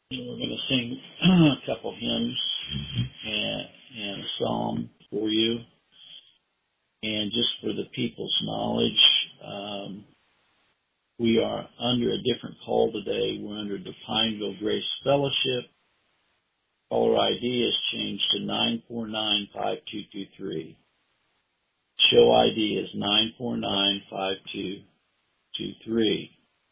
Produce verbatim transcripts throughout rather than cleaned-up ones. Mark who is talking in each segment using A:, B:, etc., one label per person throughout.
A: And we're going to sing a couple hymns and, and a psalm for you. And just for the people's knowledge, um, we are under a different call today. We're under the Pineville Grace Fellowship. Caller I D has changed to nine four nine, five two two three. Show I D is nine four nine, five two two three.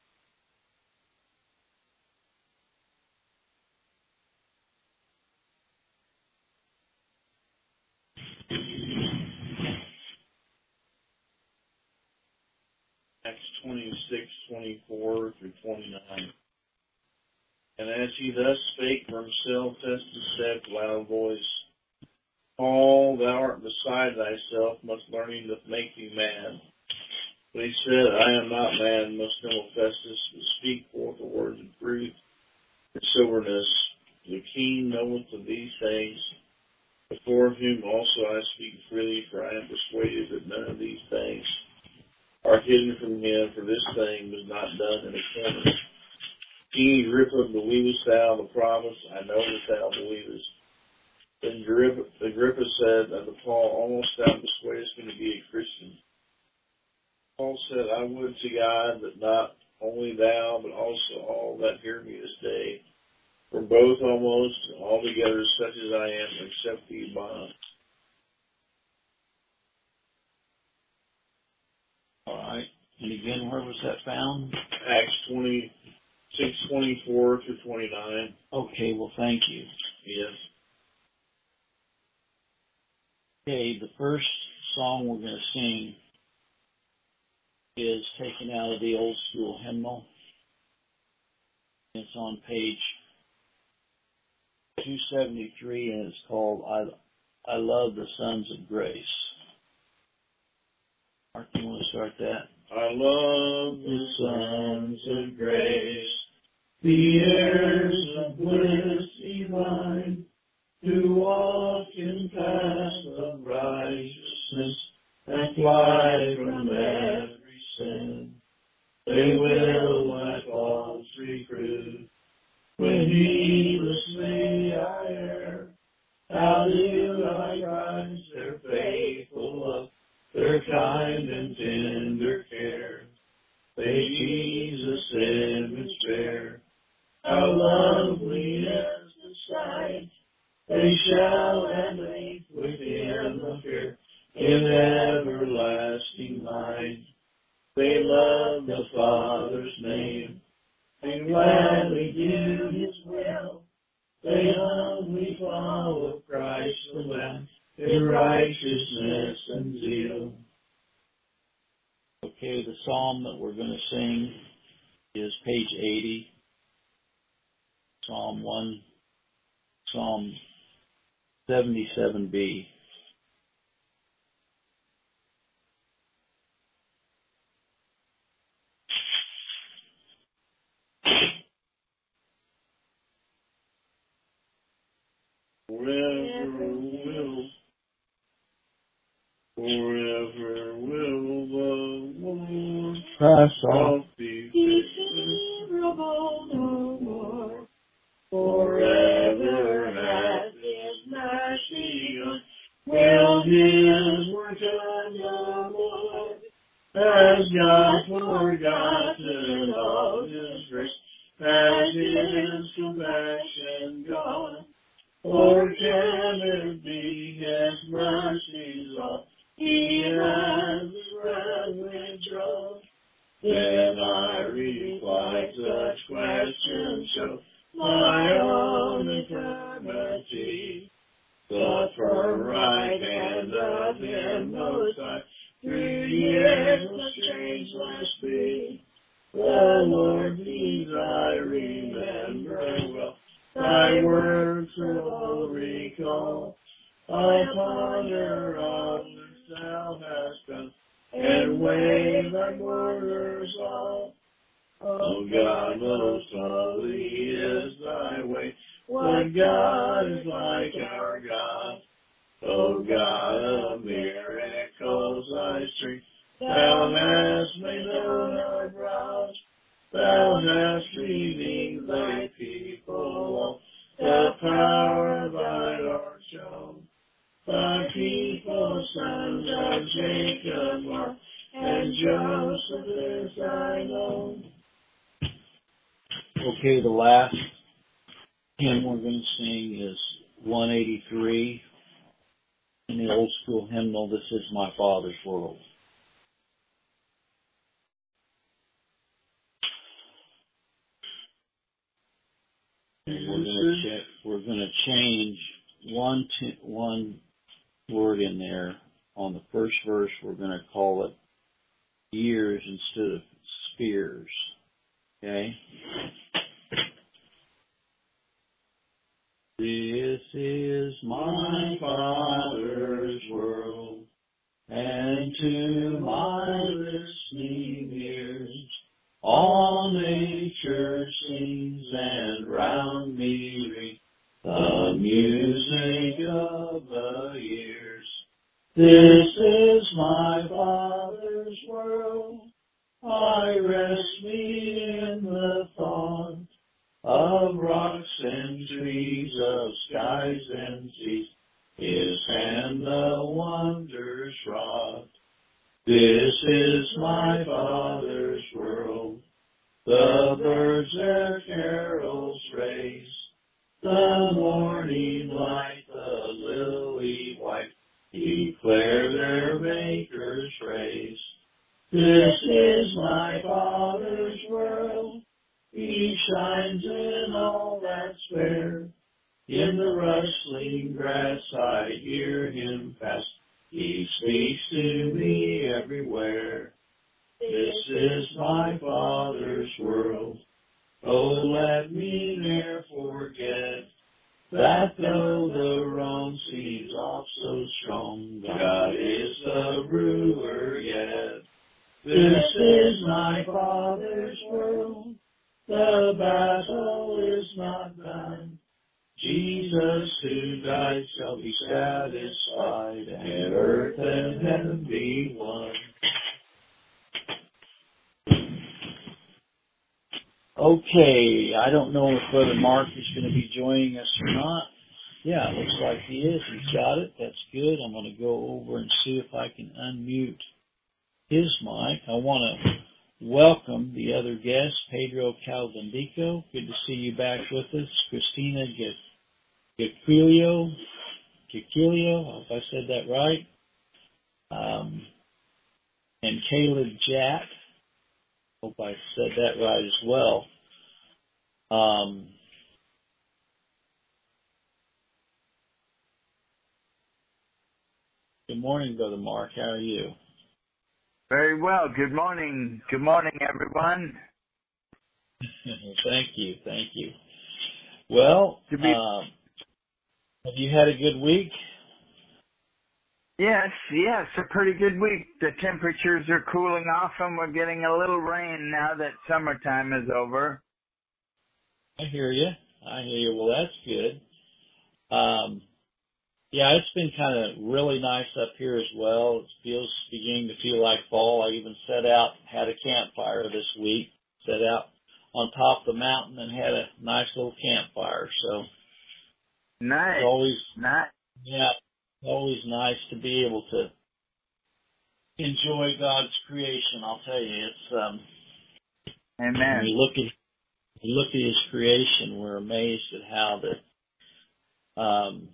A: Acts twenty-six, twenty-four through twenty-nine. And as he thus spake for himself, Festus said with loud voice, Paul, thou art beside thyself, much learning doth make thee mad. But he said, I am not mad, most noble Festus, but speak forth the words of truth and soberness. The king knoweth of these things, before whom also I speak freely, for I am persuaded that none of these things are hidden from him, for this thing was not done in a corner. King Agrippa, believest thou the promise? I know that thou believest. Then Agrippa, Agrippa said unto Paul, almost thou persuadest me to be a Christian. Paul said, I would to God that not only thou, but also all that hear me this day, for both almost altogether such as I am, accept these bonds. All right. And again, where was that found? Acts twenty-six, twenty-four through twenty-nine. Okay, well, thank you. Yes. Okay, the first song we're going to sing is taken out of the old school hymnal. It's on page two seventy-three, and it's called I, I Love the Sons of Grace. Mark, you want to start that? I love the sons of grace, the heirs of bliss divine, who walk in paths of righteousness and fly from every sin. They will my faults reprove, when needlessly I err. How do I rise their faithful love, their kind and tender care? They Jesus' image bear. How lovely is the sight! They shall at length with him appear in everlasting light. They love the Father's name, they gladly do his will. They humbly follow Christ the Lamb in righteousness and zeal. Okay, the psalm that we're going to sing is page eighty, Psalm one, Psalm seventy-seven B. Forever will, forever will the Lord himself be favorable no more. Forever hath his mercy on, will his work done no more. Has God forgotten all his grace? Has his compassion gone? Or can it be his mercies all he has read withdrawn? Then I reply, such questions show my own infirmity. The firm right hand of him most high, through years must changeless be. The Lord these I remember well, thy words will recall. I ponder on which thou hast done, and weigh thy borders all. O God, most holy is thy way. What God is like our God? O God of miracles, thy strength, thou hast made known our brows. Thou hast redeemed thy people sons of Jacob are, and Joseph is thine own. Okay, the last hymn we're going to sing is one eighty-three in the old school hymnal, This Is My Father's World. And we're going to check, we're going to change one t- one word in there. On the first verse, we're going to call it years instead of spears. Okay? This is my Father's world, and to my listening ears all nature sings, and round me rings the music of the years. This is my Father's world. I rest me in the thought of rocks and trees, of skies and seas, His hand the wonders wrought. This is my Father's world. The birds their carols raise, the morning light, the lily white, declare their Maker's praise. This is my Father's world. He shines in all that's fair. In the rustling grass I hear Him pass. He speaks to me everywhere. This is my Father's world. Oh, let me ne'er forget that though the wrong seems off so strong, God is the ruler yet. This is my Father's world. The battle is not done. Jesus who died shall be satisfied, and earth and heaven be one. Okay, I don't know if Brother Mark is going to be joining us or not. Yeah, it looks like he is. He's got it. That's good. I'm going to go over and see if I can unmute his mic. I want to welcome the other guest, Pedro Calvandico. Good to see you back with us. Christina Giquilio. Giquilio, I hope I said that right. Um, and Caleb Jack. Hope I said that right as well. Um, good morning, Brother Mark. How are you?
B: Very well. Good morning. Good morning, everyone.
A: Thank you. Thank you. Well,
B: To be
A: uh, have you had a good week?
B: yes, yes, a pretty good week. The temperatures are cooling off, and we're getting a little rain now that summertime is over.
A: I hear you. I hear you. Well, that's good. Um, yeah, it's been kind of really nice up here as well. It feels beginning to feel like fall. I even set out, had a campfire this week. Set out on top of the mountain and had a nice little campfire. So
B: Nice.
A: it's always,
B: Nice.
A: yeah, it's always nice to be able to enjoy God's creation. I'll tell you, it's um, when
B: Amen.
A: we look at we look at His creation, we're amazed at how that um,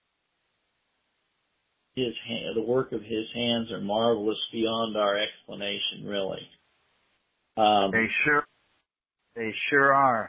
A: His hand, the work of His hands are marvelous beyond our explanation. Really. Um,
B: They sure, they sure are.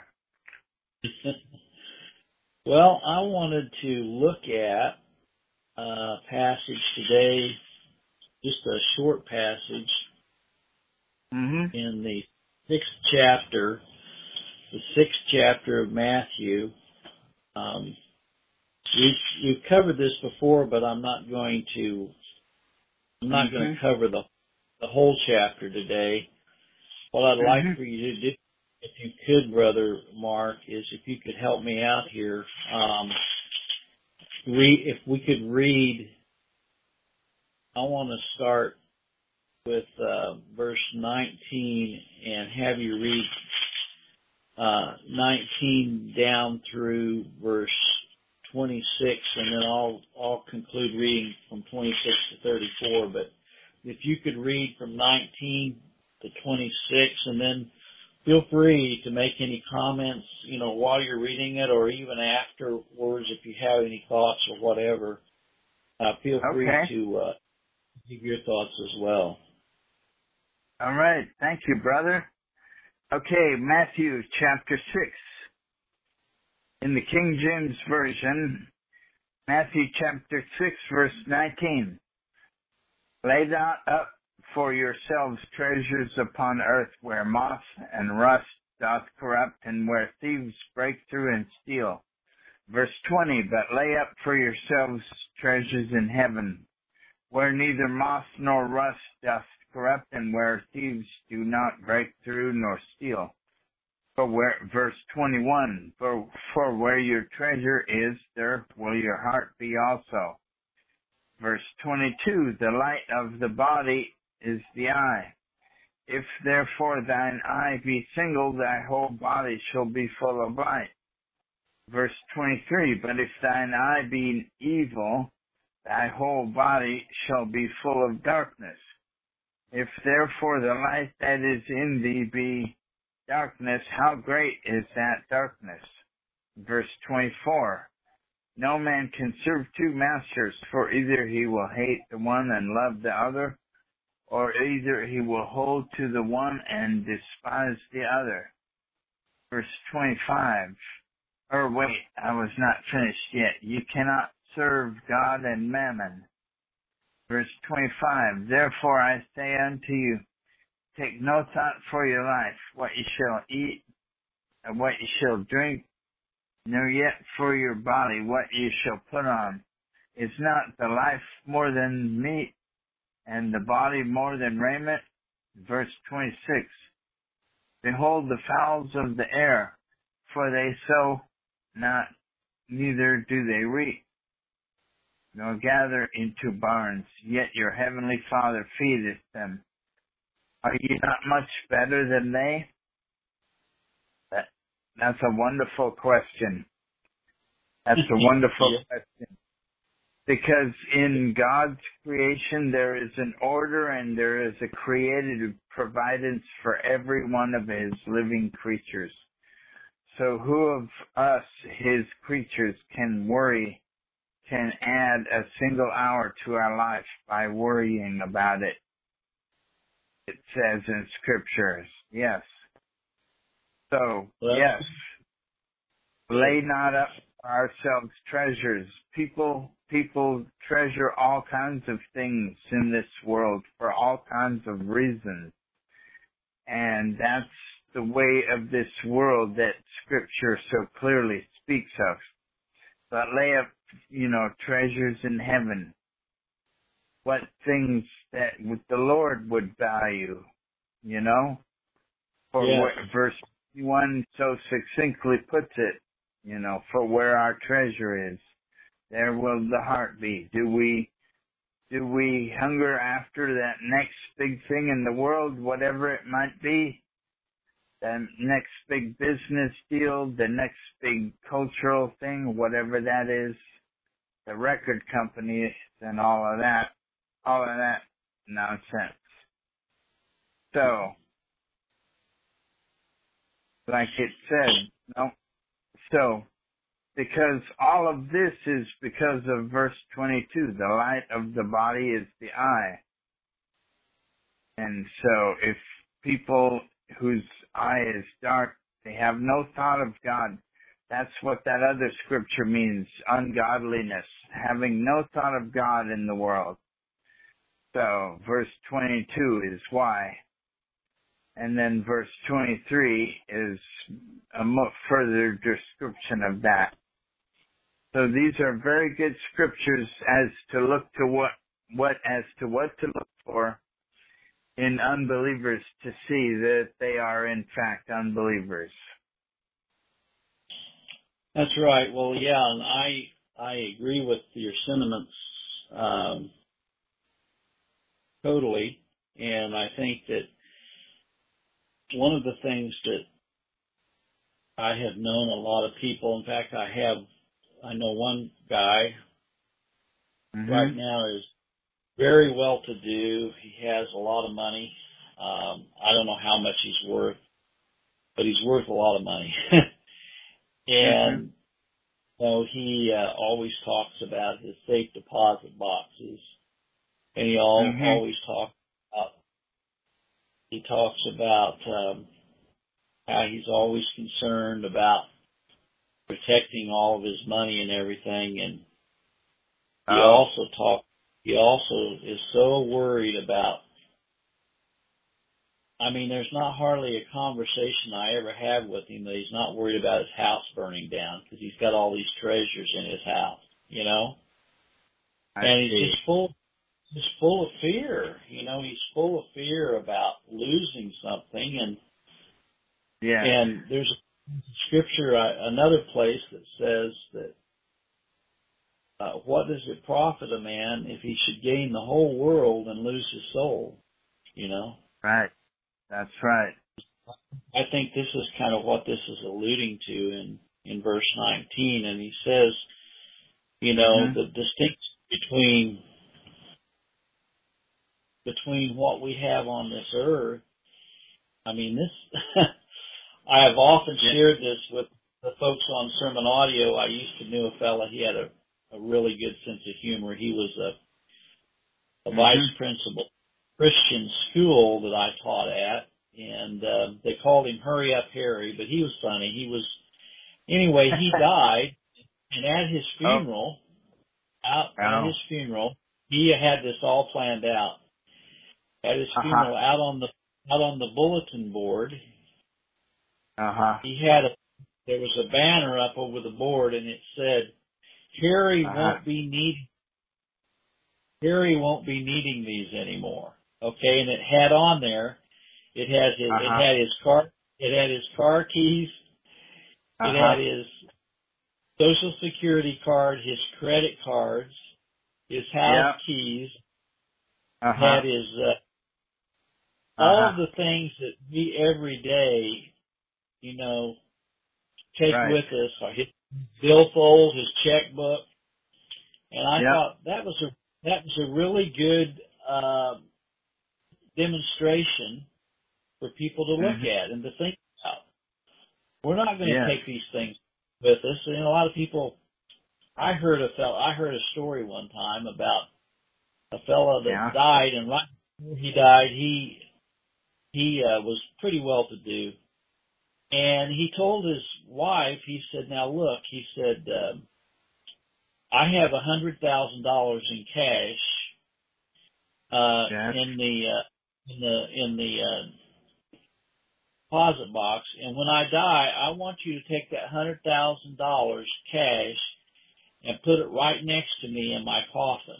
A: well, I wanted to look at a passage today, just a short passage
B: Mhm.
A: in the sixth chapter, the sixth chapter of Matthew. Um, we've, we've covered this before, but I'm not going to. I'm not going to
B: Mhm.
A: cover the the whole chapter today. What I'd like
B: Mhm.
A: for you to do, if you could, Brother Mark, is if you could help me out here. Um, read, if we could read, I want to start with uh, verse nineteen and have you read uh, nineteen down through verse twenty-six, and then I'll, I'll conclude reading from twenty-six to thirty-four. But if you could read from nineteen to twenty-six, and then feel free to make any comments, you know, while you're reading it, or even afterwards if you have any thoughts or whatever. Uh, feel free
B: Okay.
A: to uh, give your thoughts as well.
B: All right. Thank you, brother. Okay, Matthew chapter six. In the King James Version, Matthew chapter six, verse nineteen. Lay not up for yourselves treasures upon earth, where moth and rust doth corrupt, and where thieves break through and steal. Verse twenty. But lay up for yourselves treasures in heaven, where neither moth nor rust doth corrupt, and where thieves do not break through nor steal. For where, verse twenty-one, for, for where your treasure is, there will your heart be also. Verse twenty-two, the light of the body is the eye. If therefore thine eye be single, thy whole body shall be full of light. Verse twenty-three, but if thine eye be evil, thy whole body shall be full of darkness. If therefore the light that is in thee be darkness, how great is that darkness? Verse twenty-four, no man can serve two masters, for either he will hate the one and love the other, or either he will hold to the one and despise the other. Verse twenty-five, or wait, I was not finished yet. You cannot serve God and mammon. Verse twenty-five, therefore I say unto you, take no thought for your life, what you shall eat, and what you shall drink, nor yet for your body, what you shall put on. Is not the life more than meat, and the body more than raiment? Verse twenty-six, behold the fowls of the air, for they sow not, neither do they reap, nor gather into barns, yet your heavenly Father feedeth them. Are you not much better than they? That, that's a wonderful question. That's a wonderful
A: Yeah.
B: question. Because in God's creation there is an order and there is a created providence for every one of his living creatures. So who of us, his creatures, can worry, can add a single hour to our life by worrying about it? It says in scriptures, yes. So,
A: Well,
B: yes, lay not up for ourselves treasures. People, people treasure all kinds of things in this world for all kinds of reasons. And that's the way of this world that scripture so clearly speaks of. But lay up, you know, treasures in heaven. What things that the Lord would value, you know? For
A: yes.
B: what verse one so succinctly puts it, you know, for where our treasure is, there will the heart be. Do we, do we hunger after that next big thing in the world, whatever it might be? The next big business deal, the next big cultural thing, whatever that is, the record companies and all of that, all of that nonsense. So, like it said, no. So, because all of this is because of verse twenty-two, the light of the body is the eye. And so if people whose eye is dark, they have no thought of God. That's what that other scripture means, ungodliness, having no thought of God in the world. So verse twenty-two is why. And then verse twenty-three is a further description of that. So these are very good scriptures as to look to what, what, as to what to look for in unbelievers to see that they are in fact unbelievers.
A: That's right. Well, yeah, and I, I agree with your sentiments, um, totally. And I think that one of the things that I have known a lot of people, in fact, I have
C: I know one guy
B: Mm-hmm.
C: right now is very well to do. He has a lot of money. Um, I don't know how much he's worth, but he's worth a lot of money.
B: Mm-hmm.
C: and you know, he uh, always talks about his safe deposit boxes, and he all,
B: Mm-hmm.
C: always talks about he talks about um, how he's always concerned about protecting all of his money and everything, and he
B: Oh.
C: also talk he also is so worried about. I mean, there's not hardly a conversation I ever have with him that he's not worried about his house burning down, because he's got all these treasures in his house, you know?
B: I
C: And he's
B: see.
C: just full, just full of fear, you know, he's full of fear about losing something. And,
B: Yes.
C: and there's a scripture, uh, another place that says that, uh, what does it profit a man if he should gain the whole world and lose his soul, you know?
B: Right. That's right.
C: I think this is kind of what this is alluding to in, in verse nineteen. And he says, you know,
B: Mm-hmm.
C: the distinction between, between what we have on this earth. I mean, this, I have often
B: Yeah.
C: shared this with the folks on Sermon Audio. I used to know a fella, he had a, a really good sense of humor. He was a, a vice
B: Mm-hmm.
C: principal Christian school that I taught at. And, uh, they called him Hurry Up Harry, but he was funny. He was, anyway, he died. And at his
B: Oh.
C: funeral, out at
B: Oh.
C: his funeral, he had this all planned out. At his
B: Uh-huh.
C: funeral, out on the out on the bulletin board,
B: Uh-huh.
C: he had a there was a banner up over the board, and it said, "Harry
B: Uh-huh.
C: won't be need Harry won't be needing these anymore." Okay, and it had on there, it had his it
B: Uh-huh.
C: had his car it had his car keys, it
B: Uh-huh.
C: had his social security card, his credit cards, his house
B: Yeah.
C: keys,
B: Uh-huh.
C: had his uh, all
B: Uh-huh.
C: of the things that we every day, you know, take
B: Right.
C: with us, or his billfold, his checkbook, and I
B: Yep.
C: thought that was a that was a really good uh, demonstration for people to look
B: Mm-hmm.
C: at and to think about. We're not going to
B: Yes.
C: take these things with us, and a lot of people. I heard a fel- I heard a story one time about a fellow that
B: Yeah.
C: died, and right before he died, he he uh, was pretty well to do. And he told his wife, he said, now look, he said, um, I have a hundred thousand dollars in cash, uh,
B: Yes.
C: in the, uh, in the, in the, uh, deposit box. And when I die, I want you to take that hundred thousand dollars cash and put it right next to me in my coffin.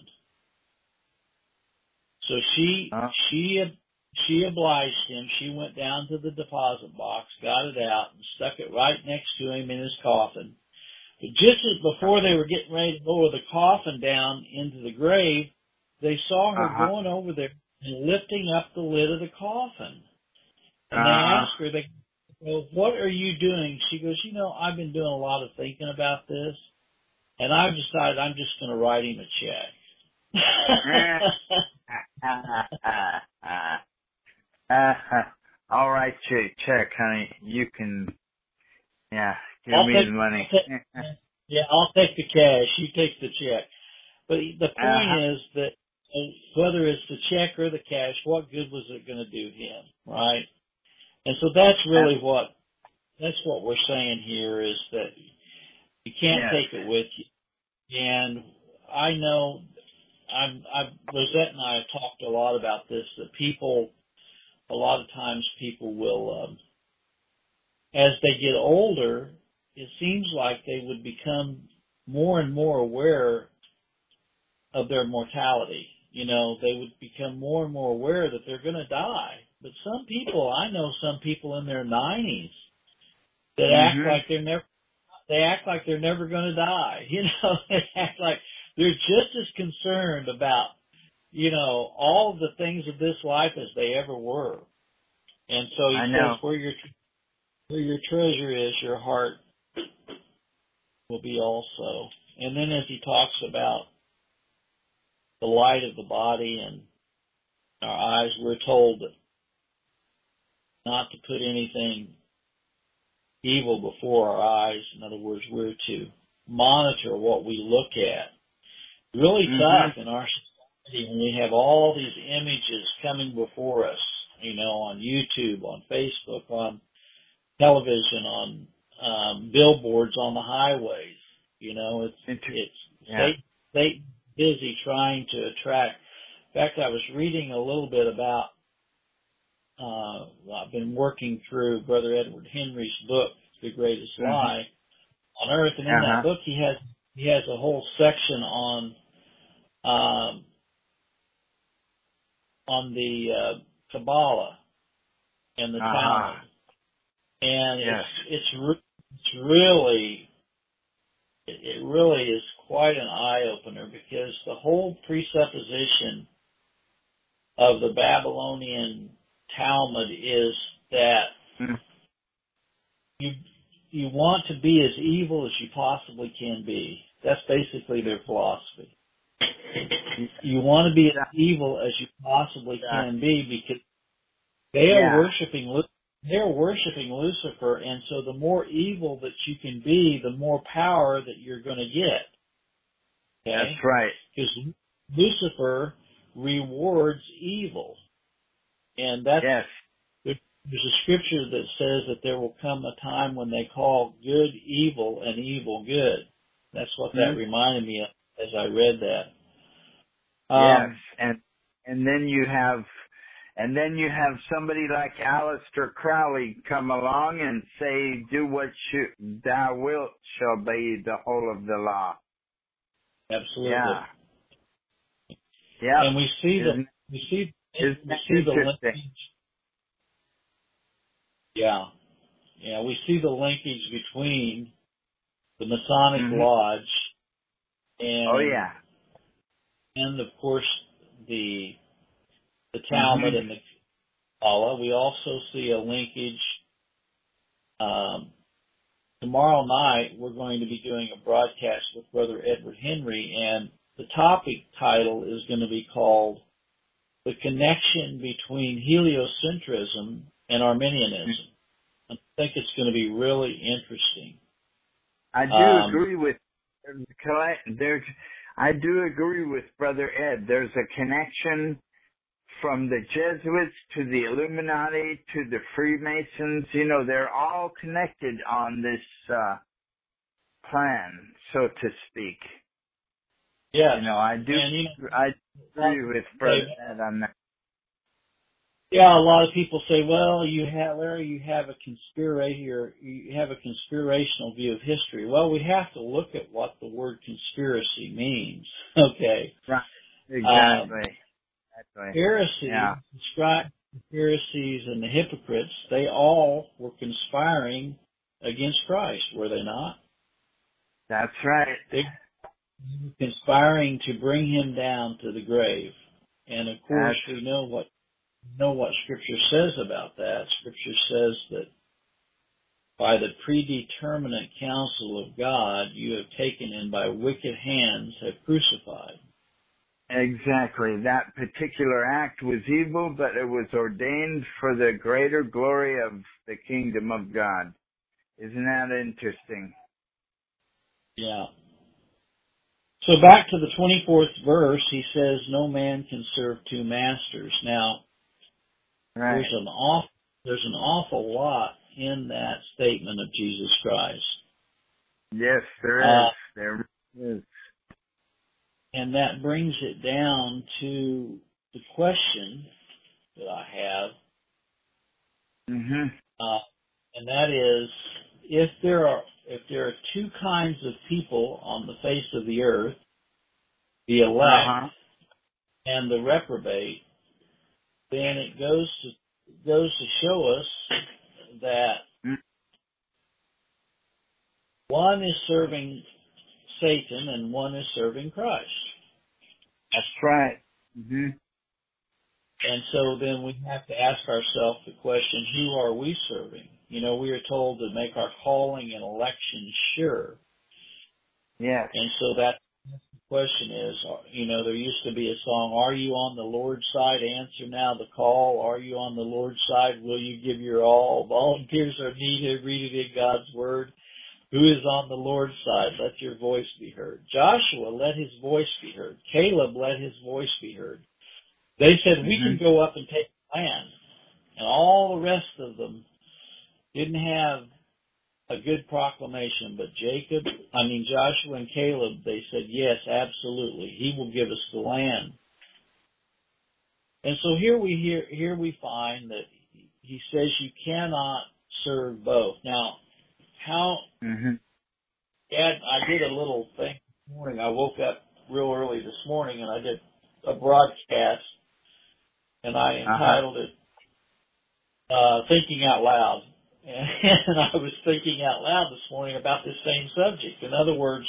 C: So she,
B: Uh,
C: she, she obliged him. She went down to the deposit box, got it out, and stuck it right next to him in his coffin. But just as before they were getting ready to lower the coffin down into the grave, they saw her
B: uh-huh.
C: going over there and lifting up the lid of the coffin. And they
B: Uh-huh.
C: asked her, they go, what are you doing? She goes, you know, I've been doing a lot of thinking about this, and I've decided I'm just going to write him a check.
B: uh-huh. All right, check, check, honey. You can, yeah, give
C: I'll
B: me
C: take,
B: the
C: I'll
B: money.
C: take, yeah, I'll take the cash. You take the check. But the point
B: uh-huh.
C: is that uh, whether it's the check or the cash, what good was it going to do him, right? And so that's
B: Uh,
C: really what that's what we're saying here is that you can't
B: yes.
C: take it with you. And I know I'm, I've Rosette and I have talked a lot about this. That people, a lot of times, people will, um, as they get older, it seems like they would become more and more aware of their mortality. You know, they would become more and more aware that they're going to die. But some people, I know some people in their nineties that act
B: Mm-hmm.
C: like they're never, they act like they're never going to die. You know, they act like they're just as concerned about, you know, all of the things of this life as they ever were. And so he
B: I
C: says,
B: know.
C: where your, where your treasure is, your heart will be also. And then as he talks about the light of the body and our eyes, we're told not to put anything evil before our eyes. In other words, we're to monitor what we look at. Really
B: Mm-hmm.
C: tough in our society when we have all these images coming before us, you know, on YouTube, on Facebook, on television, on um, billboards on the highways. You know, it's
B: Inter-
C: it's
B: yeah.
C: Satan, Satan busy trying to attract. In fact, I was reading a little bit about. Uh, I've been working through Brother Edward Henry's book, The Greatest
B: Mm-hmm.
C: Lie on Earth, and in
B: Uh-huh.
C: that book he has he has a whole section on um, on the uh, Kabbalah and the
B: Uh-huh.
C: Talmud, and
B: Yes.
C: it's it's re- it's really it really is quite an eye opener, because the whole presupposition of the Babylonian Talmud is that
B: Mm-hmm.
C: you you want to be as evil as you possibly can be. That's basically their philosophy. You want to be as evil as you possibly can be, because they are
B: Yeah.
C: worshiping Lu- they're worshiping Lucifer, and so the more evil that you can be, the more power that you're going to get. Okay?
B: That's right.
C: Because Lucifer rewards evil, and that's
B: Yes.
C: there's a scripture that says that there will come a time when they call good evil and evil good. That's what that
B: Mm-hmm.
C: reminded me of as I read that.
B: Yes.
C: Um,
B: And and then you have and then you have somebody like Aleister Crowley come along and say, "Do what you, thou wilt shall be the whole of the law."
C: absolutely.
B: Yeah. Yeah.
C: And we see the
B: Isn't,
C: we see
B: isn't
C: we
B: that
C: see the
B: interesting?
C: linkage. Yeah, yeah, we see the linkage between the Masonic
B: Mm-hmm.
C: Lodge and
B: Oh yeah.
C: and of course the the Talmud
B: Mm-hmm.
C: and the Kabbalah. We also see a linkage. Um, tomorrow night we're going to be doing a broadcast with Brother Edward Henry, and the topic title is going to be called "The Connection Between Heliocentrism and Arminianism." I think it's going to be really interesting.
B: I do
C: Um,
B: agree with there's I do agree with Brother Ed. There's a connection from the Jesuits to the Illuminati to the Freemasons. You know, they're all connected on this uh plan, so to speak.
C: yes,
B: You know, I do
C: and you know,
B: I agree with Brother
C: say,
B: Ed on that.
C: yeah, a lot of people say, "Well, you have Larry, you have a conspiracy, or you have a conspirational view of history." Well, we have to look at what the word conspiracy means. Okay,
B: Right.
C: um,
B: Exactly. Exactly.
C: heresy,
B: Yeah.
C: the scribes, the Pharisees, and the hypocrites, they all were conspiring against Christ, were they not?
B: That's right.
C: They were conspiring to bring him down to the grave. And of course,
B: That's
C: we know what know what Scripture says about that. Scripture says that by the predeterminate counsel of God, you have taken and by wicked hands have crucified.
B: exactly. That particular act was evil, but it was ordained for the greater glory of the kingdom of God. Isn't that interesting?
C: Yeah. So back to the twenty-fourth verse, he says, "No man can serve two masters." Now,
B: Right.
C: there's an awful, there's an awful lot in that statement of Jesus Christ.
B: Yes, there
C: Uh,
B: is. There is.
C: and that brings it down to the question that I have,
B: Mm-hmm.
C: uh, and that is, if there are if there are two kinds of people on the face of the earth, the elect
B: Uh-huh.
C: and the reprobate, then it goes to goes to show us that
B: Mm.
C: one is serving Satan and one is serving Christ.
B: That's right. Mm-hmm.
C: And so then we have to ask ourselves the question, who are we serving? You know, we are told to make our calling and election sure.
B: Yes.
C: And so that question is, you know, there used to be a song, are you on the Lord's side? Answer now the call. Are you on the Lord's side? Will you give your all? Volunteers are needed. Read it in God's word. Who is on the Lord's side? Let your voice be heard. Joshua, let his voice be heard. Caleb, let his voice be heard. They said, we
B: Mm-hmm.
C: can go up and take the land. And all the rest of them didn't have a good proclamation, but Jacob, I mean Joshua and Caleb, they said, yes, absolutely. He will give us the land. And so here we hear, here we find that he says you cannot serve both. Now, how,
B: Mm-hmm.
C: Dad, I did a little thing this morning. I woke up real early this morning and I did a broadcast and I entitled it, uh, Thinking Out Loud. And I was thinking out loud this morning about this same subject. In other words,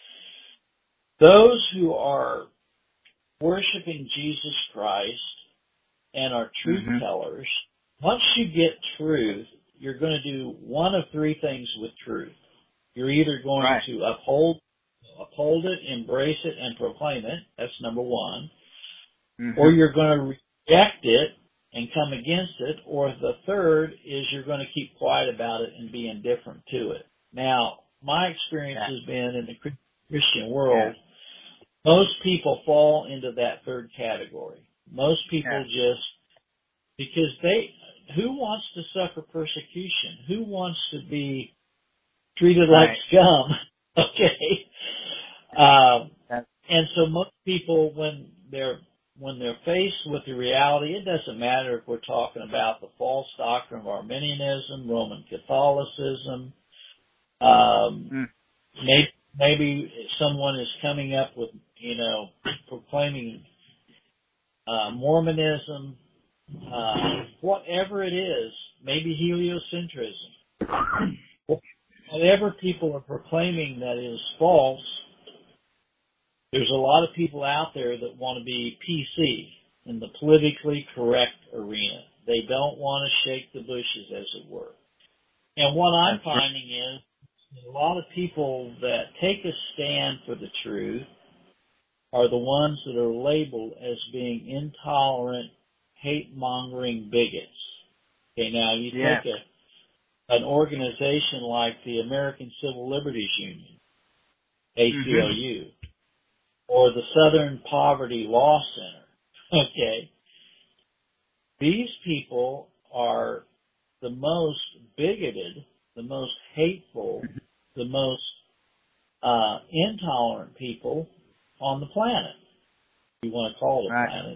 C: those who are worshiping Jesus Christ and are truth
B: Mm-hmm.
C: tellers, once you get truth, you're going to do one of three things with truth. You're either going
B: Right.
C: to uphold uphold it, embrace it, and proclaim it. That's number one.
B: Mm-hmm.
C: Or you're going to reject it and come against it. Or the third is you're going to keep quiet about it and be indifferent to it. Now, my experience
B: Yeah.
C: has been in the Christian world, yeah. most people fall into that third category. Most people
B: Yeah.
C: just, because they, who wants to suffer persecution? Who wants to be treated
B: Right.
C: like scum? Okay. Um,
B: That's,
C: and so most people, when they're when they're faced with the reality, it doesn't matter if we're talking about the false doctrine of Arminianism, Roman Catholicism, um,
B: mm,
C: maybe, maybe someone is coming up with, you know, proclaiming uh, Mormonism, uh, whatever it is, maybe heliocentrism. Whatever people are proclaiming that is false, there's a lot of people out there that want to be P C in the politically correct arena. They don't want to shake the bushes, as it were. And what I'm
B: that's right.
C: finding is a lot of people that take a stand for the truth are the ones that are labeled as being intolerant, hate-mongering bigots. Okay, now you
B: Yeah.
C: take a, an organization like the American Civil Liberties Union, A C L U,
B: Mm-hmm.
C: or the Southern Poverty Law Center. Okay. These people are the most bigoted, the most hateful, the most uh, intolerant people on the planet. If you want to call it a
B: Right.
C: planet.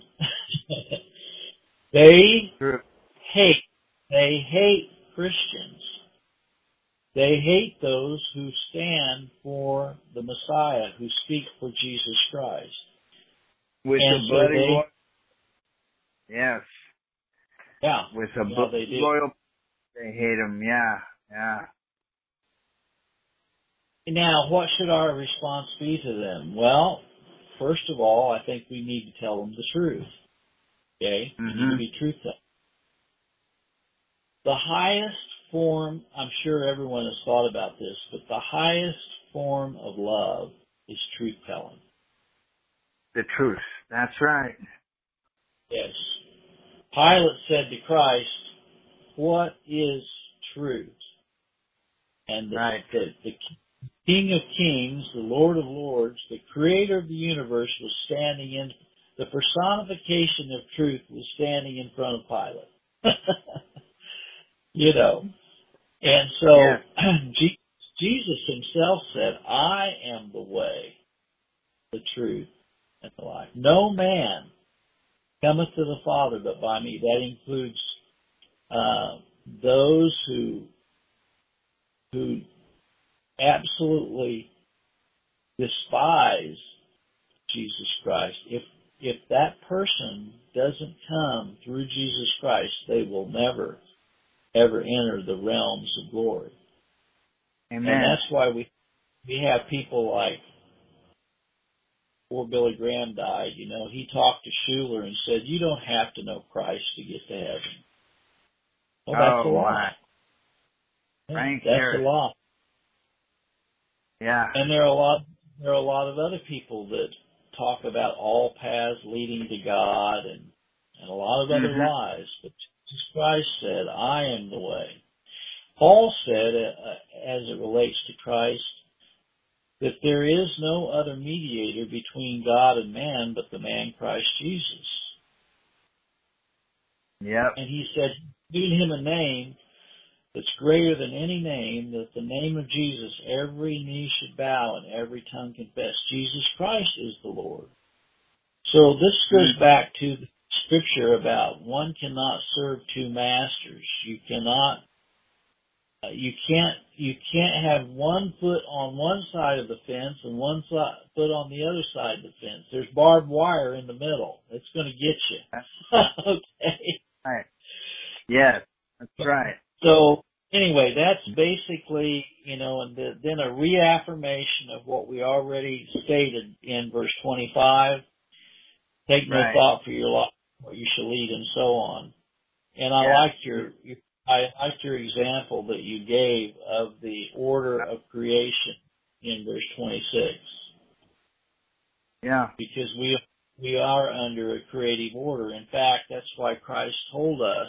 C: They
B: True.
C: hate, they hate Christians. They hate those who stand for the Messiah, who speak for Jesus Christ.
B: With
C: And
B: the
C: so
B: bloody
C: they,
B: loyal. Yes.
C: yeah,
B: With the
C: yeah,
B: blo-
C: they do.
B: loyal. They hate them. Yeah. Yeah.
C: Now, what should our response be to them? Well, first of all, I think we need to tell them the truth. Okay? We need to
B: Mm-hmm.
C: be truthful. The highest form, I'm sure everyone has thought about this, but the highest form of love is truth-telling.
B: The truth. That's right.
C: Yes. Pilate said to Christ, what is truth? And the,
B: Right.
C: the, the King of Kings, the Lord of Lords, the Creator of the universe was standing in, the personification of truth was standing in front of Pilate. You know. And so
B: Yes.
C: Jesus himself said, I am the way, the truth, and the life. No man cometh to the Father but by me. That includes uh, those who who absolutely despise Jesus Christ. If if that person doesn't come through Jesus Christ, they will never ever enter the realms of glory.
B: Amen.
C: And that's why we we have people like before Billy Graham died, you know, he talked to Schuler and said, you don't have to know Christ to get to heaven. Well, that's a
B: Oh my.
C: lie. Yeah,
B: Frank
C: that's a
B: Harris.
C: lie.
B: Yeah.
C: And there are a lot there are a lot of other people that talk about all paths leading to God and, and a lot of other
B: Mm-hmm.
C: lies. But Jesus Christ said, I am the way. Paul said, uh, as it relates to Christ, that there is no other mediator between God and man but the man Christ Jesus.
B: Yep.
C: And he said, giving him a name that's greater than any name, that the name of Jesus, every knee should bow and every tongue confess Jesus Christ is the Lord. So this goes
B: Mm-hmm.
C: back to the scripture about one cannot serve two masters. You cannot, uh, you can't, you can't have one foot on one side of the fence and one side, foot on the other side of the fence. There's barbed wire in the middle. It's going to get you. Okay.
B: Right. Yes, that's right.
C: So anyway, that's basically, you know, and the, then a reaffirmation of what we already stated in verse twenty-five. Take no
B: Right.
C: thought for your life, what you shall eat, and so on. And I
B: Yeah.
C: liked your, your, I liked your example that you gave of the order of creation in verse twenty-six.
B: Yeah.
C: Because we we are under a creative order. In fact, that's why Christ told us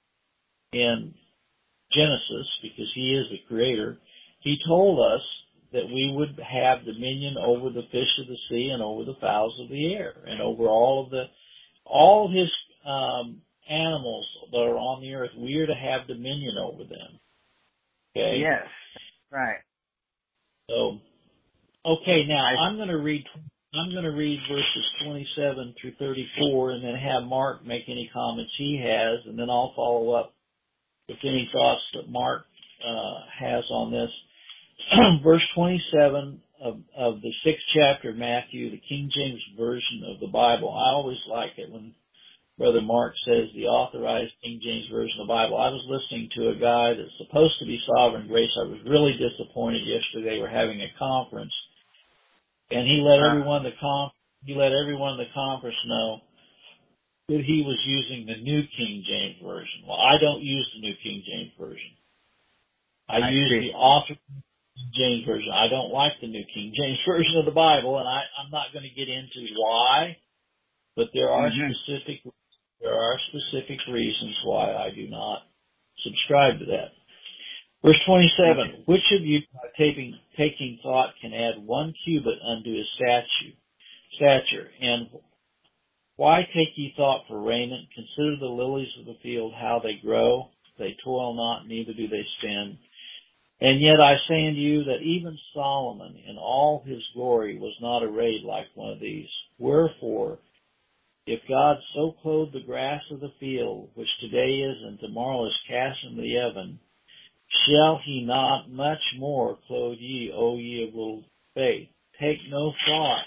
C: in Genesis, because he is the creator, he told us that we would have dominion over the fish of the sea and over the fowls of the air and over all of the, all of his um, animals that are on the earth. We are to have dominion over them. Okay?
B: Yes. Right.
C: So, okay, now
B: I,
C: I'm going to read, I'm going to read verses twenty-seven through thirty-four and then have Mark make any comments he has, and then I'll follow up with any thoughts that Mark uh, has on this. Verse twenty-seven of, of the sixth chapter of Matthew, the King James Version of the Bible. I always like it when Brother Mark says the authorized King James Version of the Bible. I was listening to a guy that's supposed to be Sovereign Grace. I was really disappointed yesterday. They were having a conference, and he let
B: uh,
C: everyone in the con- he let everyone in the conference know that he was using the New King James Version. Well, I don't use the New King James Version. I,
B: I
C: use
B: see.
C: the Author King James Version. I don't like the New King James Version of the Bible, and I, I'm not going to get into why, but there are
B: Mm-hmm.
C: specific there are specific reasons why I do not subscribe to that. Verse twenty-seven,
B: Okay.
C: which of you by taking, taking thought can add one cubit unto his statue, stature? And why take ye thought for raiment? Consider the lilies of the field, how they grow. They toil not, neither do they spin. And yet I say unto you that even Solomon in all his glory was not arrayed like one of these. Wherefore, if God so clothe the grass of the field, which today is and tomorrow is cast into the oven, shall he not much more clothe ye, O ye of little faith? Take no thought,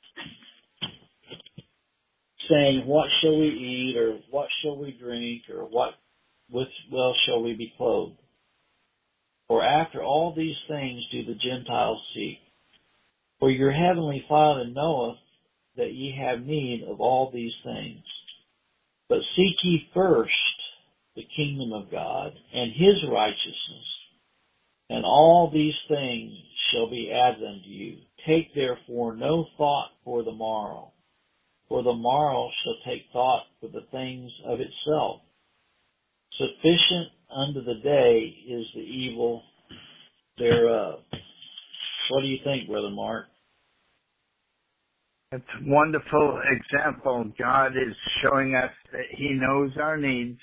C: saying, what shall we eat, or what shall we drink, or what with well shall we be clothed? For after all these things do the Gentiles seek. For your heavenly Father knoweth that ye have need of all these things. But seek ye first the kingdom of God and his righteousness, and all these things shall be added unto you. Take therefore no thought for the morrow, for the morrow shall take thought for the things of itself. Sufficient unto the day is the evil thereof. What do you think, Brother Mark?
B: It's a wonderful example. God is showing us that he knows our needs.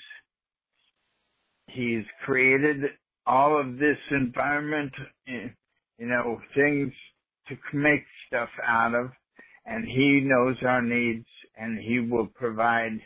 B: He's created all of this environment, you know, things to make stuff out of, and he knows our needs, and he will provide.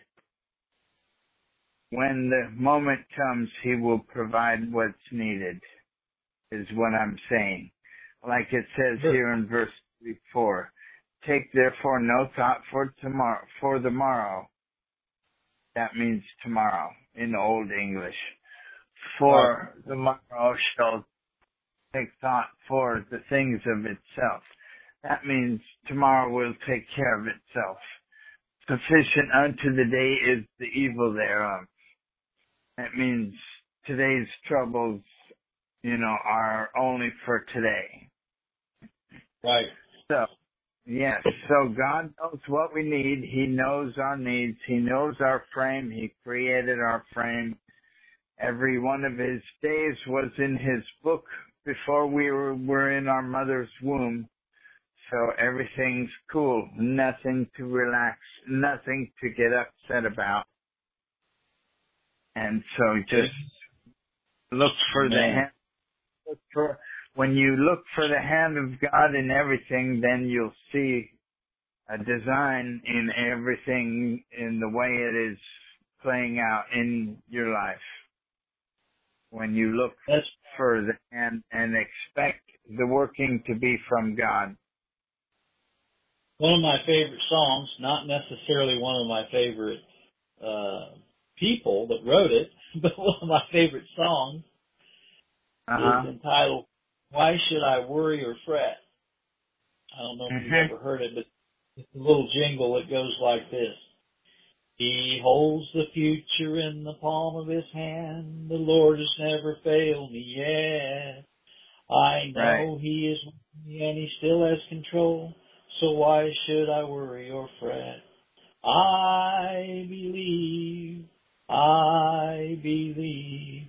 B: When the moment comes, he will provide what's needed, is what I'm saying. Like it says here in verse four, take therefore no thought for tomorrow, for the morrow. That means tomorrow in Old English. For the morrow shall take thought for the things of itself. That means tomorrow will take care of itself. Sufficient unto the day is the evil thereof. That means today's troubles, you know, are only for today.
C: Right.
B: So, yes, so God knows what we need. He knows our needs. He knows our frame. He created our frame. Every one of his days was in his book before we were, were in our mother's womb. So everything's cool. Nothing to relax. Nothing to get upset about. And so just look for the hand. Look for, when you look for the hand of God in everything, then you'll see a design in everything in the way it is playing out in your life. When you look
C: That's
B: for the hand and expect the working to be from God.
C: one of my favorite songs, not necessarily one of my favorite uh, people that wrote it, but one of my favorite songs
B: Uh-huh.
C: is entitled, Why Should I Worry or Fret? I don't know if
B: Mm-hmm.
C: you've ever heard it, but it's a little jingle that goes like this. He holds the future in the palm of his hand. The Lord has never failed me yet. I know
B: Right.
C: he is with me and he still has control. So why should I worry or fret? I believe, I believe,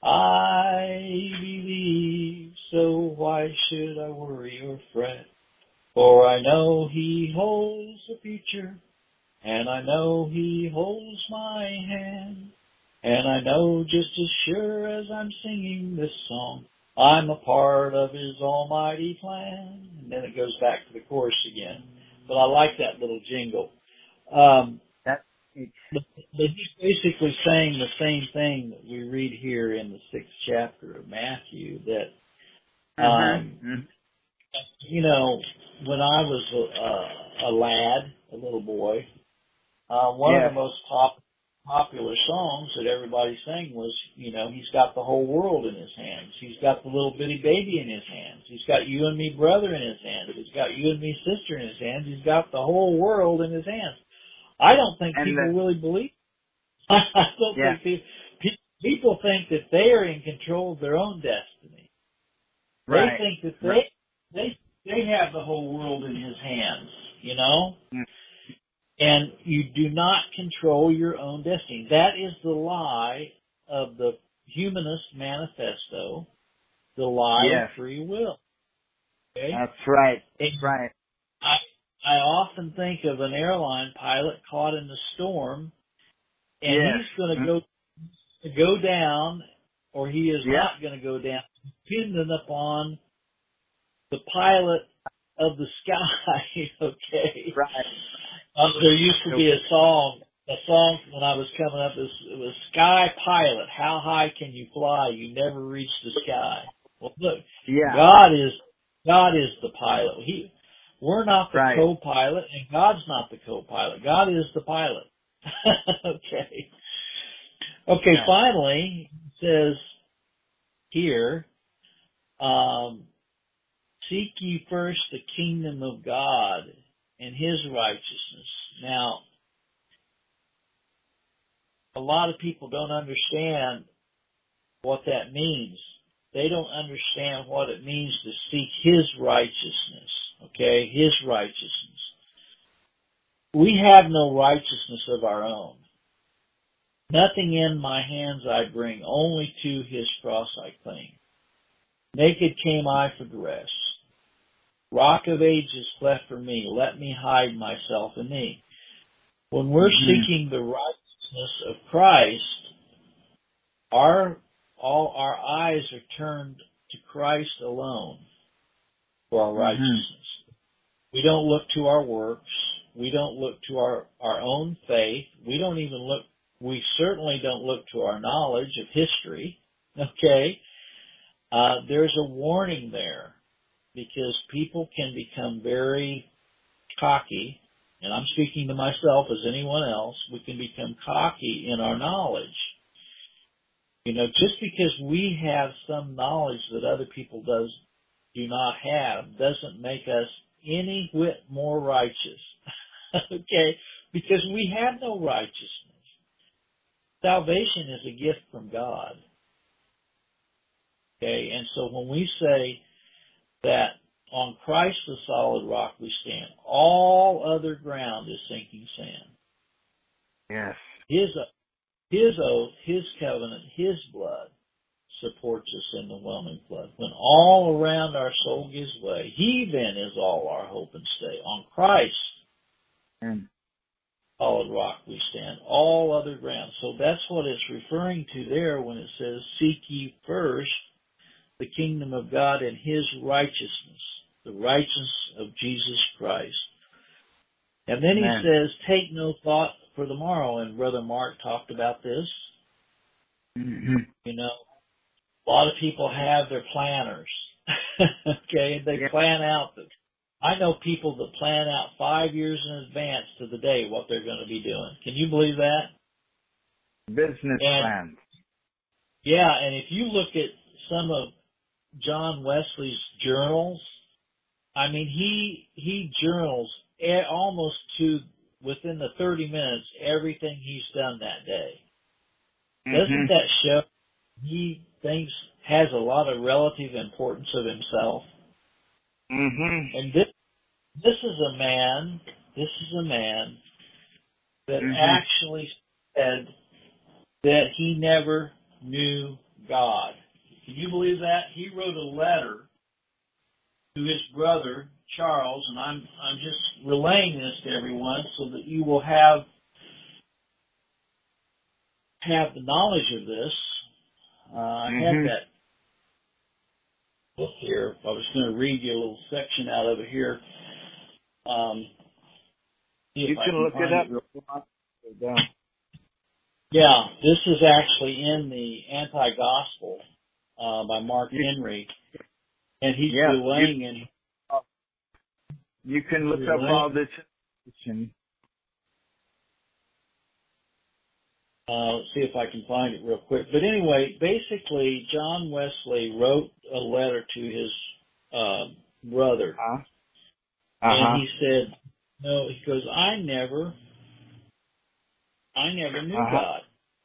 C: I believe. So why should I worry or fret? For I know he holds the future. And I know he holds my hand. And I know just as sure as I'm singing this song, I'm a part of his almighty plan. And then it goes back to the chorus again. But I like that little jingle. Um,
B: That,
C: but, but he's basically saying the same thing that we read here in the sixth chapter of Matthew, that, um,
B: mm-hmm.
C: you know, when I was a, a, a lad, a little boy, Uh, one
B: Yes.
C: of the most pop, popular songs that everybody sang was, you know, he's got the whole world in his hands. He's got the little bitty baby in his hands. He's got you and me brother in his hands. He's got you and me sister in his hands. He's got the whole world in his hands. I don't think
B: And
C: people
B: the,
C: really believe. I don't
B: yeah.
C: think people, people think that they are in control of their own destiny. They
B: Right.
C: think that
B: Right.
C: they, they, they have the whole world in his hands, you know?
B: Mm.
C: And you do not control your own destiny. That is the lie of the humanist manifesto, the lie
B: Yes.
C: of free will. Okay?
B: That's right.
C: And
B: Right.
C: I, I often think of an airline pilot caught in the storm, and
B: Yes.
C: he's going to
B: Mm.
C: go go down, or he is
B: Yeah.
C: not going to go down, dependent upon the pilot of the sky. Okay.
B: Right.
C: Uh, there used to be a song, a song when I was coming up. It was, it was Sky Pilot. How high can you fly? You never reach the sky. Well, look,
B: Yeah.
C: God is God is the pilot. He, we're not the
B: Right.
C: co-pilot, and God's not the co-pilot. God is the pilot. Okay. Okay.
B: Yeah.
C: Finally, it says here, um, seek ye first the kingdom of God and His righteousness. Now, a lot of people don't understand what that means. They don't understand what it means to seek His righteousness, okay? His righteousness. We have no righteousness of our own. Nothing in my hands I bring, only to His cross I cling. Naked came I for dress. Rock of ages cleft for me, let me hide myself in Thee. When we're
B: Mm-hmm.
C: seeking the righteousness of Christ, our all our eyes are turned to Christ alone for our righteousness.
B: Mm-hmm.
C: We don't look to our works. We don't look to our, our own faith. We don't even look, we certainly don't look to our knowledge of history. Okay? Uh, there's a warning there because people can become very cocky, and I'm speaking to myself as anyone else. We can become cocky in our knowledge. You know, just because we have some knowledge that other people does do not have doesn't make us any whit more righteous. Okay? Because we have no righteousness. Salvation is a gift from God. Okay? And so when we say that On Christ the solid rock we stand. All other ground is sinking sand.
B: Yes.
C: His, his oath, His covenant, His blood supports us in the whelming flood. When all around our soul gives way, He then is all our hope and stay. On Christ,
B: Mm.
C: solid rock we stand. All other ground. So that's what it's referring to there when it says, seek ye first the kingdom of God and His righteousness, the righteousness of Jesus Christ. And then
B: Amen.
C: He says, take no thought for the morrow. And Brother Mark talked about this.
B: Mm-hmm.
C: You know, a lot of people have their planners. Okay, and they
B: Yeah.
C: plan out. The, I know people that plan out five years in advance to the day what they're going to be doing. Can you believe that?
B: Business
C: And,
B: plans.
C: yeah, and if you look at some of John Wesley's journals, I mean, he he journals almost to within the thirty minutes everything he's done that day.
B: Mm-hmm.
C: Doesn't that show he thinks has a lot of relative importance of himself?
B: Mm-hmm.
C: And this this is a man, this is a man that
B: Mm-hmm.
C: actually said that he never knew God. Can you believe that? He wrote a letter to his brother Charles, and I'm I'm just relaying this to everyone so that you will have have the knowledge of this. Uh, I
B: Mm-hmm.
C: had that book here. I was going to read you a little section out of it here. Um, see if
B: You
C: I
B: can
C: can
B: look
C: find
B: it up.
C: it real- Yeah, this is actually in the Anti-Gospel uh, by Mark
B: You-
C: Henry, and he's
B: Yeah,
C: relaying in
B: You can look up
C: Relaying-
B: all this information.
C: Uh, let's see if I can find it real quick. But anyway, basically, John Wesley wrote a letter to his uh, brother,
B: Uh-huh.
C: and
B: Uh-huh.
C: he said, "No," he goes, "I never, I never knew
B: Uh-huh.
C: God."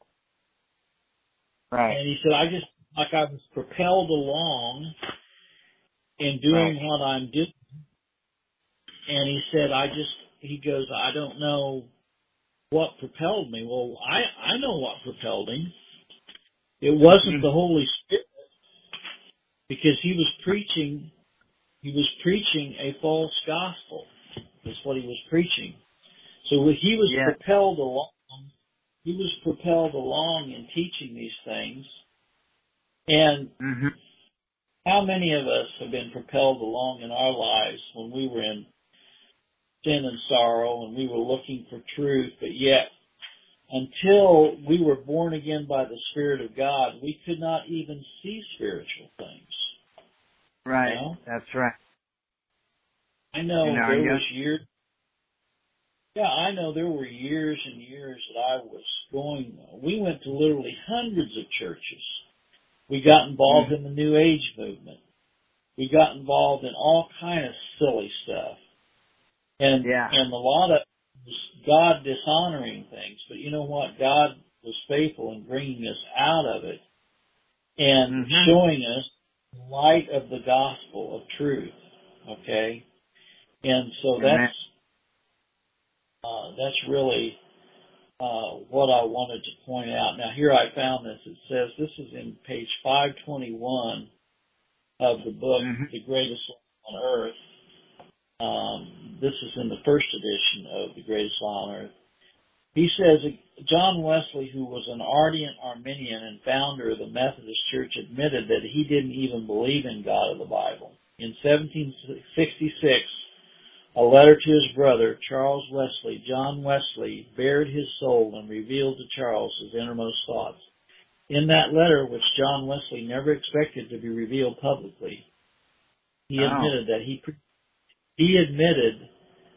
B: Right.
C: And he said, "I just like I was propelled along in doing
B: Right.
C: what I'm doing." And he said, "I just," he goes, "I don't know what propelled me." Well, I I know what propelled him. It wasn't
B: Mm-hmm.
C: the Holy Spirit, because he was preaching. He was preaching a false gospel. That's what he was preaching. So he was
B: Yeah.
C: propelled along. He was propelled along in teaching these things. And
B: Mm-hmm.
C: how many of us have been propelled along in our lives when we were in sin and sorrow and we were looking for truth, but yet until we were born again by the Spirit of God, we could not even see spiritual things.
B: Right.
C: You know?
B: That's right.
C: I know
B: In our
C: there
B: young-
C: was years. Yeah, I know there were years and years that I was going. We went to literally hundreds of churches. We got involved
B: Mm-hmm.
C: in the New Age movement. We got involved in all kind of silly stuff, and
B: Yeah.
C: and a lot of God dishonoring things. But you know what? God was faithful in bringing us out of it and
B: Mm-hmm.
C: showing us the light of the gospel of truth. Okay, and so
B: Amen.
C: that's. Uh, that's really uh, what I wanted to point out. Now, here I found this. It says, this is in page five twenty-one of the book,
B: Mm-hmm.
C: The Greatest Law on Earth. Um, this is in the first edition of The Greatest Law on Earth. He says, John Wesley, who was an ardent Arminian and founder of the Methodist Church, admitted that he didn't even believe in God of the Bible. In seventeen sixty-six, a letter to his brother, Charles Wesley, John Wesley, bared his soul and revealed to Charles his innermost thoughts. In that letter, which John Wesley never expected to be revealed publicly, he
B: Oh.
C: admitted that he pre- he admitted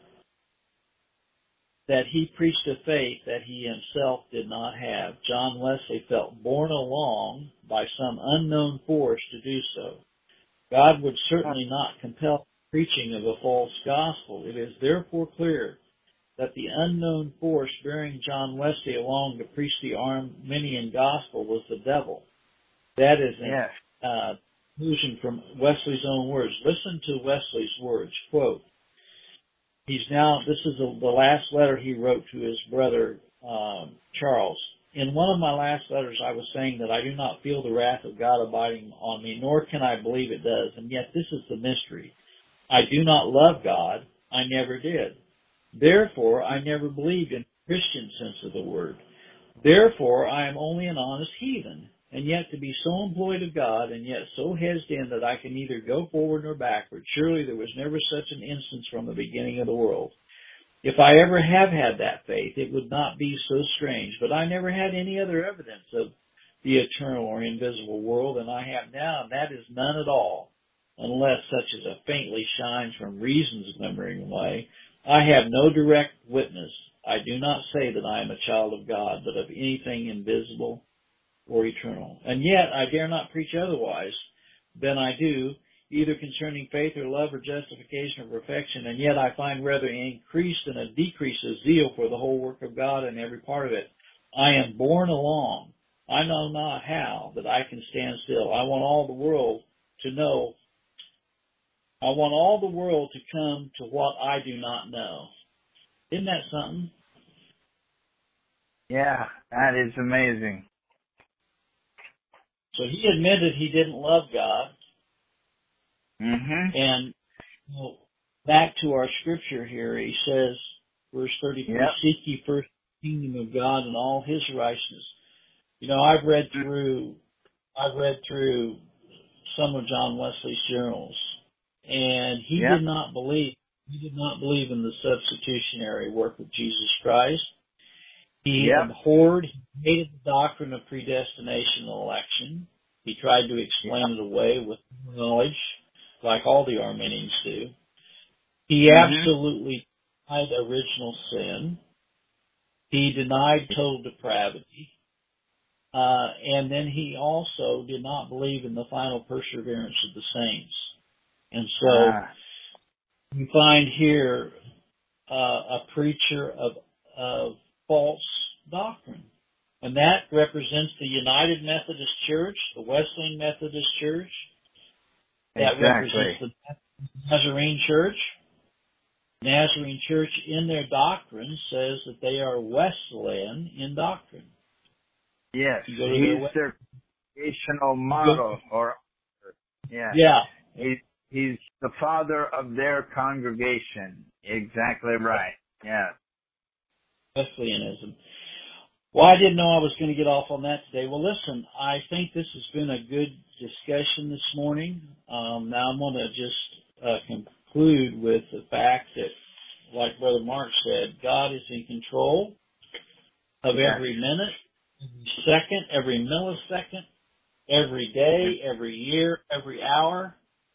C: that he preached a faith that he himself did not have. John Wesley felt borne along by some unknown force to do so. God would certainly not compel preaching of a false gospel. It is therefore clear that the unknown force bearing John Wesley along to preach the Arminian gospel was the devil. That is in
B: Yes.
C: uh, conclusion from Wesley's own words. Listen to Wesley's words. Quote, he's now, this is the, the last letter he wrote to his brother, um, Charles. In one of my last letters, I was saying that I do not feel the wrath of God abiding on me, nor can I believe it does. And yet this is the mystery. I do not love God. I never did. Therefore, I never believed in the Christian sense of the word. Therefore, I am only an honest heathen. And yet to be so employed of God, and yet so hedged in that I can neither go forward nor backward, surely there was never such an instance from the beginning of the world. If I ever have had that faith, it would not be so strange, but I never had any other evidence of the eternal or invisible world than I have now, and that is none at all, unless such as a faintly shines from reason's glimmering way. I have no direct witness. I do not say that I am a child of God, but of anything invisible or eternal. And yet I dare not preach otherwise than I do, either concerning faith or love or justification or perfection, and yet I find rather an increased and a decrease of zeal for the whole work of God and every part of it. I am borne along. I know not how that I can stand still. I want all the world to know. I want all the world to come to what I do not know. Isn't that something?
B: Yeah, that is amazing.
C: So he admitted he didn't love God.
B: Mm-hmm.
C: And you know, back to our scripture here, he says, verse thirty-three,
B: Yep.
C: seek ye first the kingdom of God and all his righteousness. You know, I've read through, I've read through some of John Wesley's journals, and he
B: Yep.
C: did not believe, he did not believe in the substitutionary work of Jesus Christ. He
B: Yep.
C: abhorred, he hated the doctrine of predestination and election. He tried to explain
B: Yep.
C: it away with knowledge, like all the Arminians do. He
B: Mm-hmm.
C: absolutely denied original sin. He denied total depravity. Uh, and then he also did not believe in the final perseverance of the saints. And so
B: Ah.
C: we find here uh, a preacher of, of false doctrine. And that represents the United Methodist Church, the Wesleyan Methodist Church. That
B: Exactly.
C: represents the Nazarene Church. Nazarene Church, in their doctrine, says that they are Wesleyan in doctrine.
B: Yes,
C: You go to
B: he's
C: their,
B: their creational model, or yeah,
C: yeah,
B: he's he's the father of their congregation. Exactly right. Yeah.
C: Wesleyanism. Well, I didn't know I was going to get off on that today. Well, listen, I think this has been a good discussion this morning. Um, now I'm going to just uh, conclude with the fact that, like Brother Mark said, God is in control of
B: Yes.
C: every minute, every second, every millisecond, every day, every year, every hour.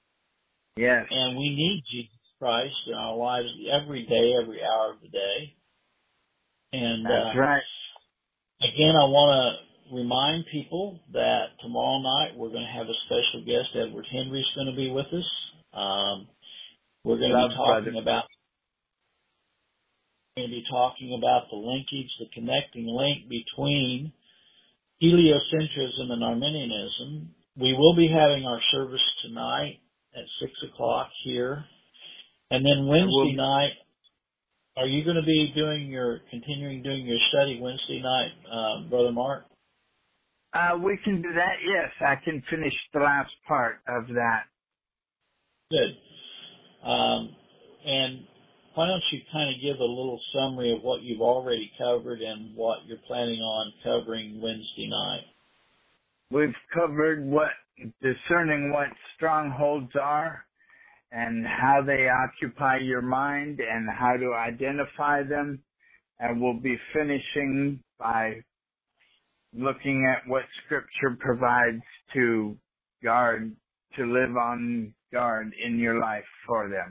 B: Yes.
C: And we need Jesus Christ in our lives every day, every hour of the day. And
B: That's
C: uh,
B: right.
C: again, I want to remind people that tomorrow night we're going to have a special guest. Edward Henry's going to be with us. Um, we're going to
B: Love,
C: be talking
B: brother.
C: about we're going to be talking about the linkage, the connecting link between heliocentrism and Arminianism. We will be having our service tonight at six o'clock here, and then Wednesday
B: We'll,
C: night. Are you going to be doing your continuing doing your study Wednesday night, um, Brother Mark?
B: uh, we can do that. Yes, I can finish the last part of that.
C: Good. Um, and why don't you kind of give a little summary of what you've already covered and what you're planning on covering Wednesday night?
B: We've covered what discerning what strongholds are and how they occupy your mind and how to identify them. And we'll be finishing by looking at what Scripture provides to guard, to live on guard in your life for them.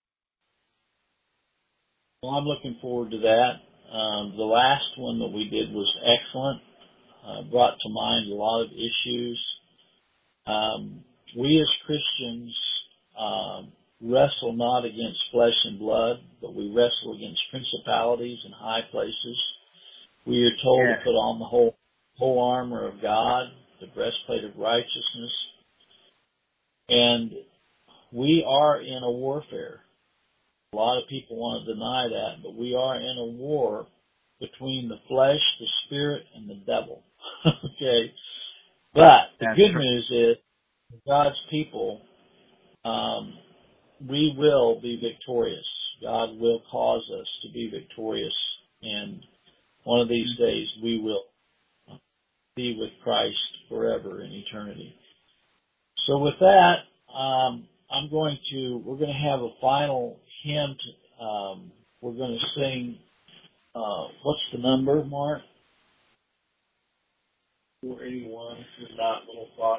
C: Well, I'm looking forward to that. Um, the last one that we did was excellent. Uh, brought to mind a lot of issues. Um, we as Christians um, wrestle not against flesh and blood, but we wrestle against principalities and high places. We are told
B: Yes.
C: to put on the whole whole armor of God, the breastplate of righteousness, And we are in a warfare. A lot of people want to deny that, but we are in a war between the flesh, the spirit, and the devil. Okay? But the
B: That's
C: good
B: right.
C: news is, God's people, um, we will be victorious. God will cause us to be victorious, and one of these days we will be with Christ forever in eternity. So with that, um, I'm going to, we're going to have a final hymn. To, um, we're going to sing, uh, what's the number, Mark?
A: four eighty-one, Fear Not, Little Flock.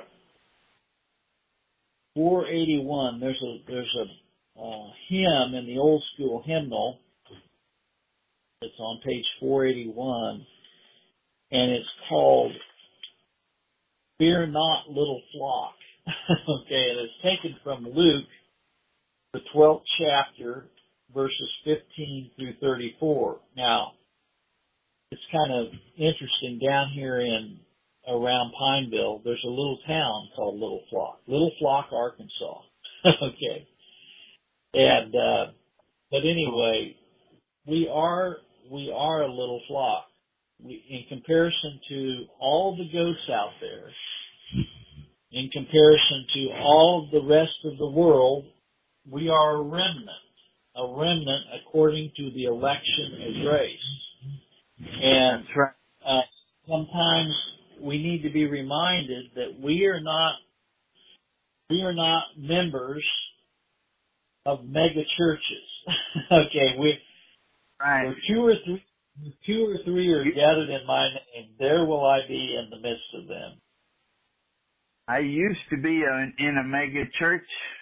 C: four eighty-one. There's a, there's a, uh, hymn in the old school hymnal. It's on page four eighty-one, and it's called Fear Not, Little Flock. Okay, and it's taken from Luke, the twelfth chapter, verses fifteen through thirty-four. Now, it's kind of interesting down here in around Pineville, there's a little town called Little Flock. Little Flock, Arkansas. Okay. And, uh, but anyway, we are, we are a little flock. We, in comparison to all the goats out there, in comparison to all of the rest of the world, we are a remnant, a remnant according to the election of grace. And
B: That's right.
C: uh, sometimes we need to be reminded that we are not, we are not members of mega churches. Okay, we,
B: Right.
C: where two or three, two or three are gathered in my name, there will I be in the midst of them.
B: I used to be a, in a mega church.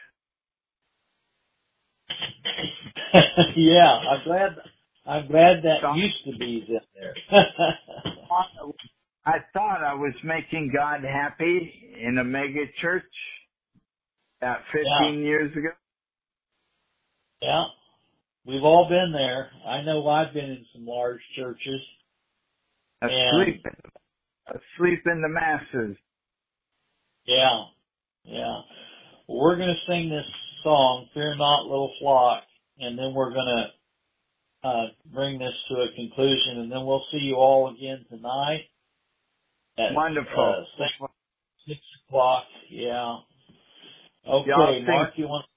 C: Yeah, I'm glad. I'm glad that used to be there.
B: I thought I was making God happy in a mega church about fifteen
C: Yeah.
B: years ago.
C: Yeah, we've all been there. I know I've been in some large churches.
B: Asleep,
C: And,
B: asleep in the masses.
C: yeah, yeah. Well, we're going to sing this song, Fear Not, Little Flock, and then we're going to uh, bring this to a conclusion, and then we'll see you all again tonight at
B: Wonderful.
C: uh, six, six o'clock. Yeah. Okay,
B: Y'all
C: Mark,
B: think
C: you want?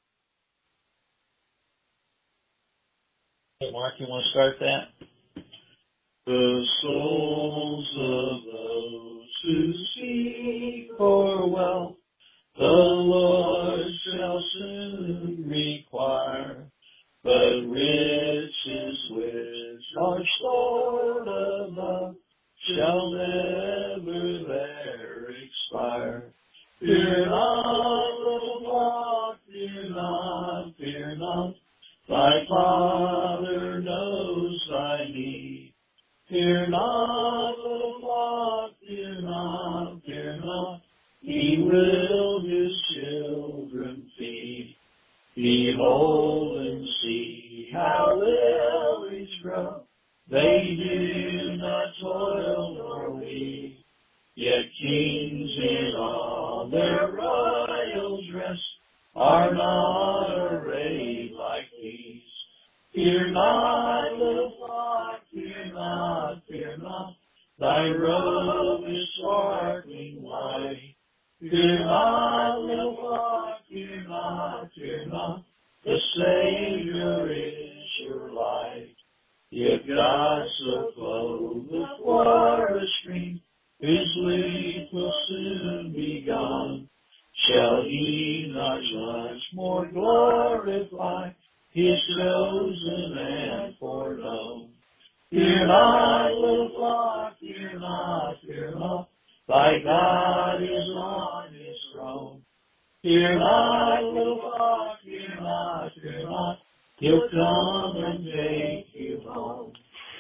C: Mark, you want to start that?
A: The souls of those who seek for wealth, the Lord shall soon require. But riches which are stored above shall never there expire. Fear not, little flock, fear not, fear not. Thy Father knows thy need. Fear not, little flock, fear not, fear not. He will his children feed. Behold and see how lilies grow. They do not toil nor weave. Yet kings in all their royal dress are not arrayed like these. Fear not, little flock, fear not, fear not. Thy robe is sparkling white. Fear not, little flock, fear not, fear not. The Savior is your light. If God so clothe with water stream, his leaf will soon be gone. Shall he not much more glorify his chosen and foreknown? Fear not, little flock, fear not, fear not. Thy God is on his throne. Fear not, little flock, fear not, fear not. He'll come and take you home.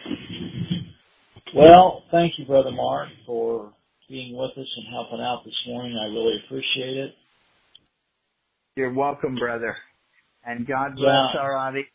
C: Well, thank you, Brother Mark, for being with us and helping out this morning. I really appreciate it.
B: you're welcome, brother. And God bless
C: Yeah.
B: our audience.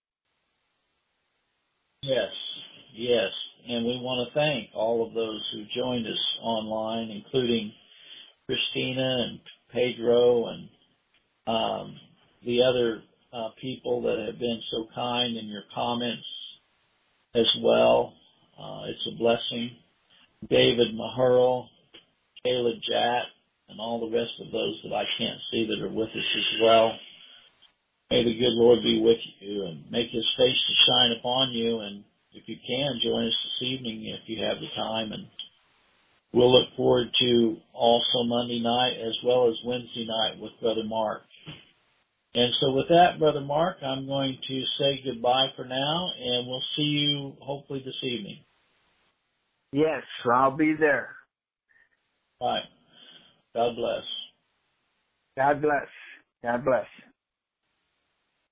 C: Yes, yes. And we want to thank all of those who joined us online, including Christina and Pedro and um, the other uh, people that have been so kind in your comments as well. Uh, it's a blessing. David Mahurl, Kayla Jatt, and all the rest of those that I can't see that are with us as well. May the good Lord be with you and make his face to shine upon you. And if you can, join us this evening if you have the time. And we'll look forward to also Monday night as well as Wednesday night with Brother Mark. And so with that, Brother Mark, I'm going to say goodbye for now, and we'll see you hopefully this evening.
B: Yes, I'll be there.
C: All right. God bless.
B: God bless. God bless.